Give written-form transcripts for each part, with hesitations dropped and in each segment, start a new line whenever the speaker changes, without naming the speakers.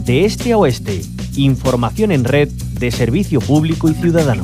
De este a oeste, información en red de servicio público y ciudadano.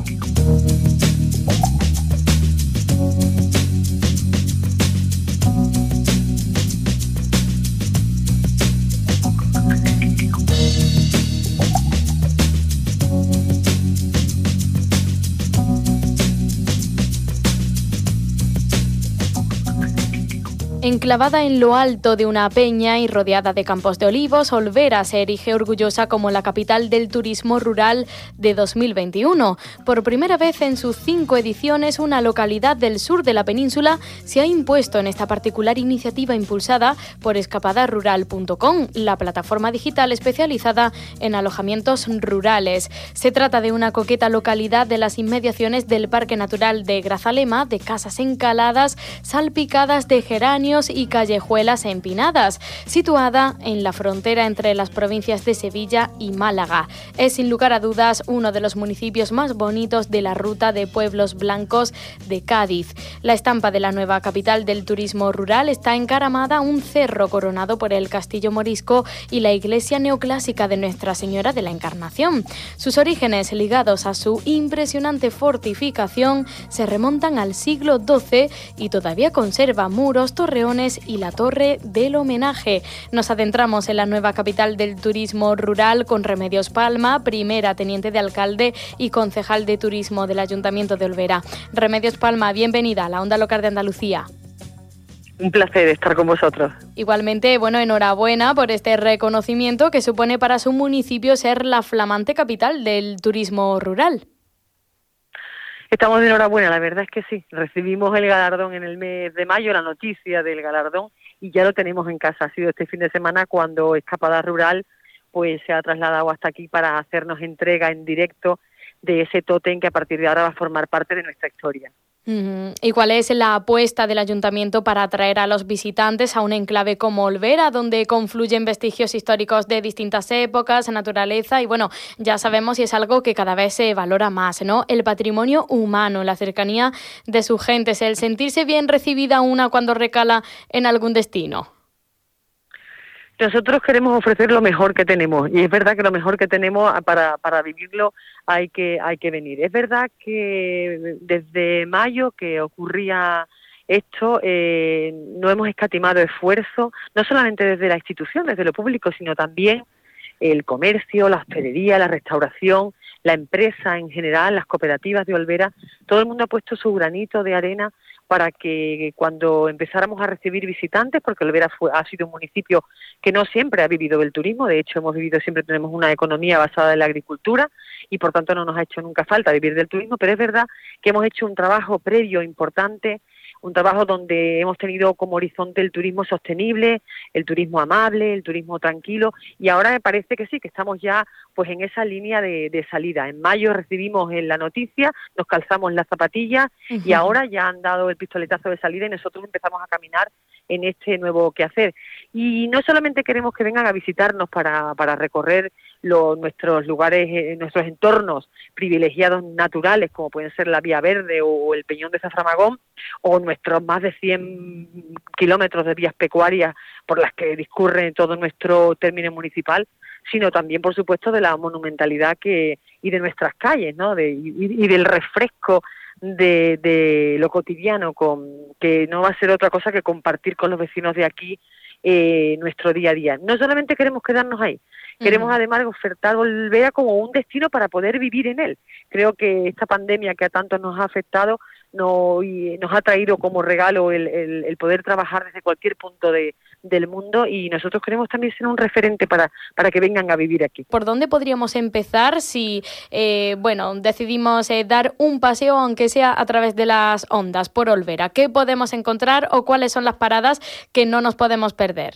Enclavada en lo alto de una peña y rodeada de campos de olivos, Olvera se erige orgullosa como la capital del turismo rural de 2021. Por primera vez en sus 5 ediciones, una localidad del sur de la península se ha impuesto en esta particular iniciativa impulsada por escapadarural.com, la plataforma digital especializada en alojamientos rurales. Se trata de una coqueta localidad de las inmediaciones del Parque Natural de Grazalema, de casas encaladas, salpicadas de geranios y callejuelas empinadas, situada en la frontera entre las provincias de Sevilla y Málaga. Es sin lugar a dudas uno de los municipios más bonitos de la ruta de pueblos blancos de Cádiz. La estampa de la nueva capital del turismo rural está encaramada a un cerro coronado por el Castillo Morisco y la iglesia neoclásica de Nuestra Señora de la Encarnación. Sus orígenes, ligados a su impresionante fortificación, se remontan al siglo XII y todavía conserva muros, torreones y la Torre del Homenaje. Nos adentramos en la nueva capital del turismo rural con Remedios Palma, primera teniente de alcalde y concejal de turismo del Ayuntamiento de Olvera. Remedios Palma, bienvenida a la Onda Local de Andalucía.
Un placer estar con vosotros.
Igualmente, enhorabuena por este reconocimiento que supone para su municipio ser la flamante capital del turismo rural.
Estamos de enhorabuena, la verdad es que sí. Recibimos el galardón en el mes de mayo, la noticia del galardón, y ya lo tenemos en casa. Ha sido este fin de semana cuando Escapada Rural pues se ha trasladado hasta aquí para hacernos entrega en directo de ese tótem que a partir de ahora va a formar parte de nuestra historia.
¿Y cuál es la apuesta del Ayuntamiento para atraer a los visitantes a un enclave como Olvera, donde confluyen vestigios históricos de distintas épocas, naturaleza y ya sabemos y es algo que cada vez se valora más, ¿no? El patrimonio humano, la cercanía de sus gentes, el sentirse bien recibida una cuando recala en algún destino?
Nosotros queremos ofrecer lo mejor que tenemos y es verdad que lo mejor que tenemos para vivirlo hay que venir. Es verdad que desde mayo que ocurría esto no hemos escatimado esfuerzo, no solamente desde la institución, desde lo público, sino también el comercio, la hostelería, la restauración, la empresa en general, las cooperativas de Olvera. Todo el mundo ha puesto su granito de arena para que cuando empezáramos a recibir visitantes, porque Olvera ha sido un municipio que no siempre ha vivido del turismo, de hecho siempre tenemos una economía basada en la agricultura y por tanto no nos ha hecho nunca falta vivir del turismo, pero es verdad que hemos hecho un trabajo previo importante, un trabajo donde hemos tenido como horizonte el turismo sostenible, el turismo amable, el turismo tranquilo, y ahora me parece que sí, que estamos ya pues en esa línea de salida. En mayo recibimos la noticia, nos calzamos las zapatillas y ahora ya han dado el pistoletazo de salida y nosotros empezamos a caminar en este nuevo quehacer. Y no solamente queremos que vengan a visitarnos para recorrer nuestros lugares, nuestros entornos privilegiados naturales, como pueden ser la Vía Verde o el Peñón de Zaframagón, o nuestros más de 100 kilómetros de vías pecuarias por las que discurre todo nuestro término municipal, sino también, por supuesto, de la monumentalidad y de nuestras calles, ¿no? Y del refresco de lo cotidiano, que no va a ser otra cosa que compartir con los vecinos de aquí nuestro día a día. No solamente queremos quedarnos ahí, queremos además ofertar Olvera como un destino para poder vivir en él. Creo que esta pandemia que a tantos nos ha afectado nos ha traído como regalo el poder trabajar desde cualquier punto del mundo, y nosotros queremos también ser un referente para que vengan a vivir aquí.
¿Por dónde podríamos empezar si decidimos dar un paseo, aunque sea a través de las ondas, por Olvera? ¿Qué podemos encontrar o cuáles son las paradas que no nos podemos perder?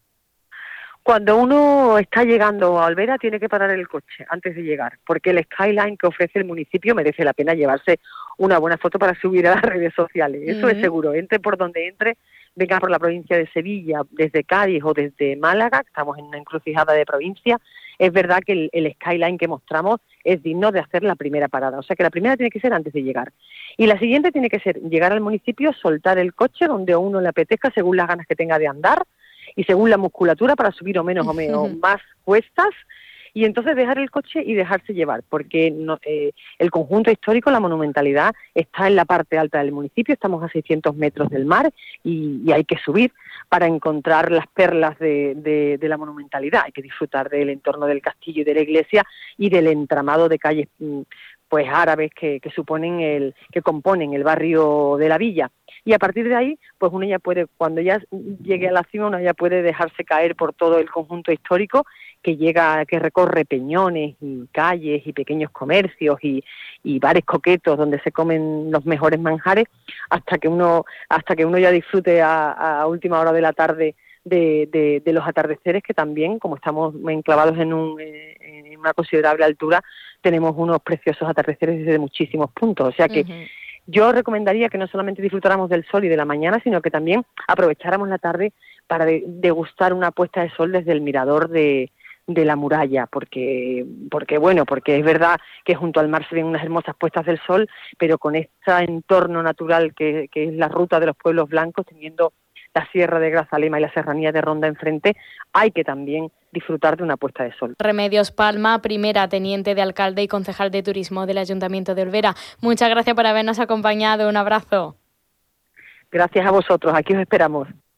Cuando uno está llegando a Olvera tiene que parar el coche antes de llegar, porque el skyline que ofrece el municipio merece la pena llevarse una buena foto para subir a las redes sociales. Eso es seguro. Entre por donde entre, venga por la provincia de Sevilla, desde Cádiz o desde Málaga, estamos en una encrucijada de provincia, es verdad que el skyline que mostramos es digno de hacer la primera parada. O sea que la primera tiene que ser antes de llegar. Y la siguiente tiene que ser llegar al municipio, soltar el coche donde a uno le apetezca según las ganas que tenga de andar, y según la musculatura para subir o menos o más cuestas, y entonces dejar el coche y dejarse llevar, porque el conjunto histórico, la monumentalidad, está en la parte alta del municipio, estamos a 600 metros del mar y hay que subir para encontrar las perlas de la monumentalidad. Hay que disfrutar del entorno del castillo y de la iglesia y del entramado de calles pues árabes que componen el barrio de la villa. Y a partir de ahí, pues uno ya puede, cuando ya llegue a la cima, uno ya puede dejarse caer por todo el conjunto histórico que recorre peñones y calles y pequeños comercios y bares coquetos donde se comen los mejores manjares, hasta que uno ya disfrute a última hora de la tarde de los atardeceres, que también, como estamos enclavados en una considerable altura, tenemos unos preciosos atardeceres desde muchísimos puntos. O sea que yo recomendaría que no solamente disfrutáramos del sol y de la mañana, sino que también aprovecháramos la tarde para degustar una puesta de sol desde el mirador de la muralla, porque es verdad que junto al mar se ven unas hermosas puestas del sol, pero con este entorno natural que es la ruta de los pueblos blancos, teniendo la Sierra de Grazalema y la Serranía de Ronda enfrente, hay que también disfrutar de una puesta de sol.
Remedios Palma, primera teniente de alcalde y concejal de turismo del Ayuntamiento de Olvera. Muchas gracias por habernos acompañado. Un abrazo.
Gracias a vosotros. Aquí os esperamos.